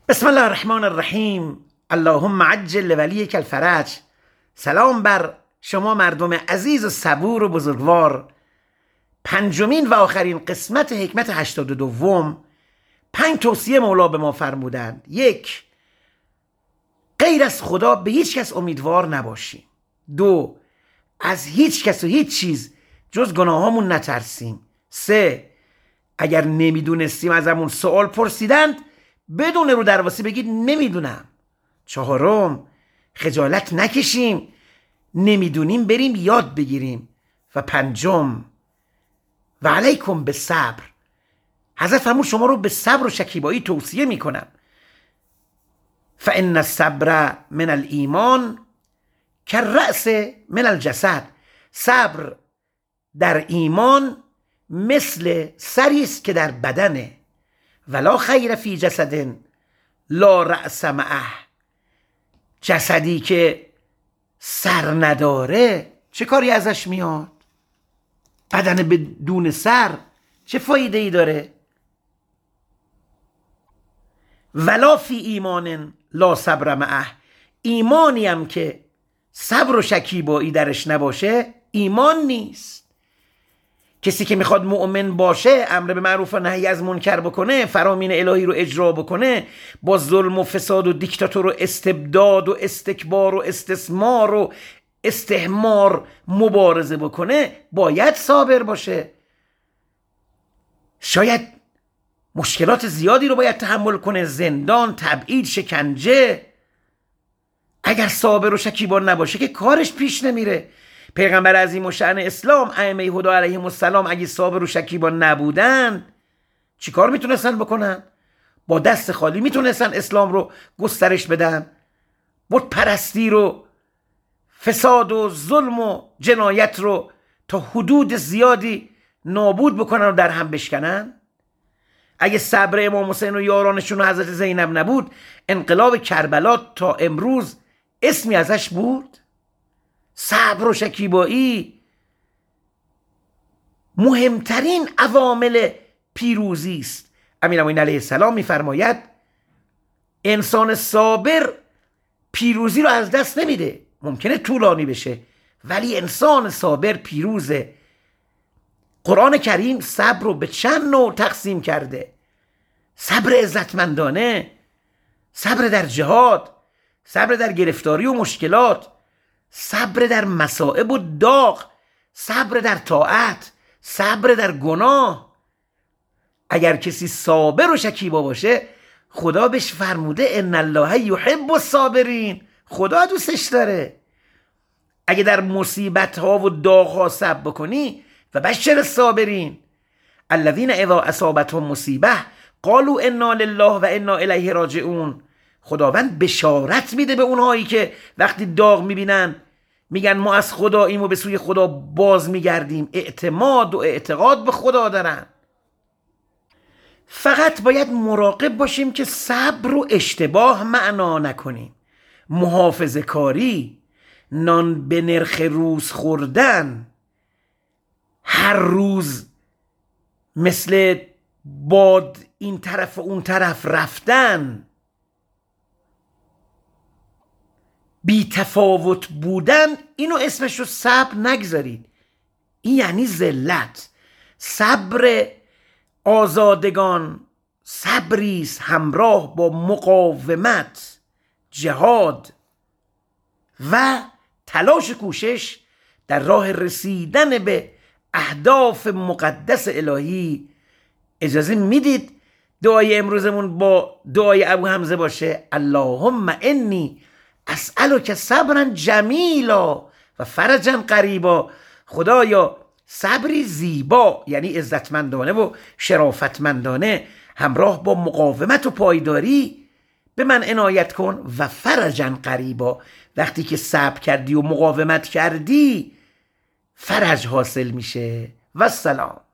بسم الله الرحمن الرحیم. اللهم عجل لولیک الفرج. سلام بر شما مردم عزیز و صبور و بزرگوار. پنجمین و آخرین قسمت حکمت 82. 5 توصیه مولا به ما فرمودند. 1. غیر از خدا به هیچ کس امیدوار نباشیم. 2. از هیچ کس و هیچ چیز جز گناهامون نترسیم. 3. اگر نمیدونستیم ازمون سوال پرسیدند بدون رو درواسی بگید نمیدونم. 4. خجالت نکشیم، نمیدونیم بریم یاد بگیریم. و 5. و علیکم به صبر. حضرت فرمود شما رو به صبر و شکیبایی توصیه میکنم. فان الصبر من الایمان کالرأس من الجسد. صبر در ایمان مثل سری است که در بدنه. ولا خیر فی جسد لا رأس معه. جسدی که سر نداره چه کاری ازش میاد؟ بدن بدون سر چه فایده ای داره؟ ولا فی ایمان لا صبر معه. ایمانی هم که صبر و شکیبایی درش نباشه ایمان نیست. کسی که میخواد مؤمن باشه، امر به معروف و نهی از منکر بکنه، فرامین الهی رو اجرا بکنه، با ظلم و فساد و دیکتاتور و استبداد و استکبار و استثمار و استحمار مبارزه بکنه، باید صابر باشه. شاید مشکلات زیادی رو باید تحمل کنه، زندان، تبعید، شکنجه. اگر صابر و شکیبان نباشه که کارش پیش نمیره. پیغمبر عظیم و شأن اسلام ائمه هدی علیهم السلام اگه صابر و شکیبان نبودن چی کار میتونستن بکنن؟ با دست خالی میتونستن اسلام رو گسترش بدن؟ بت پرستی رو، فساد و ظلم و جنایت رو تا حدود زیادی نابود بکنن و در هم بشکنن؟ اگه صبر امام حسین و یارانشون و حضرت زینب نبود، انقلاب کربلا تا امروز اسمی ازش بود؟ صبر و شکیبایی مهمترین عوامل پیروزی است. امیرالمومنین علیه السلام میفرماید انسان صابر پیروزی رو از دست نمیده. ممکنه طولانی بشه ولی انسان صابر پیروزه. قرآن کریم صبر رو به چند نوع تقسیم کرده. صبر عزتمندانه، صبر در جهاد، صبر در گرفتاری و مشکلات، صبر در مصائب و داغ، صبر در طاعت، صبر در گناه. اگر کسی صابر و شکیبا باشه خدا بهش فرموده ان الله یحب الصابرین. خدا دوستش داره. اگه در مصیبت ها و داغ ها صبر بکنی و بشر الصابرین الذین اذا اصابتهم مصیبه قالوا انا لله و انا الیه راجعون. خداوند بشارت میده به اونهایی که وقتی داغ میبینن میگن ما از خداییم و به سوی خدا باز میگردیم. اعتماد و اعتقاد به خدا دارن. فقط باید مراقب باشیم که صبر و اشتباه معنا نکنیم. محافظه کاری، نان به نرخ روز خوردن، هر روز مثل باد این طرف و اون طرف رفتن، بی تفاوت بودن، اینو اسمش رو صبر نگذارید. این یعنی ذلت. صبر آزادگان صبریست همراه با مقاومت، جهاد و تلاش کوشش در راه رسیدن به اهداف مقدس الهی. اجازه میدید دعای امروزمون با دعای ابو حمزه باشه؟ اللهم انی اسألک صبرا جمیلا و فرجا قریبا. خدایا صبری زیبا یعنی عزتمندانه و شرافتمندانه همراه با مقاومت و پایداری به من عنایت کن. و فرجا قریبا، وقتی که صبر کردی و مقاومت کردی فرج حاصل میشه. و السلام.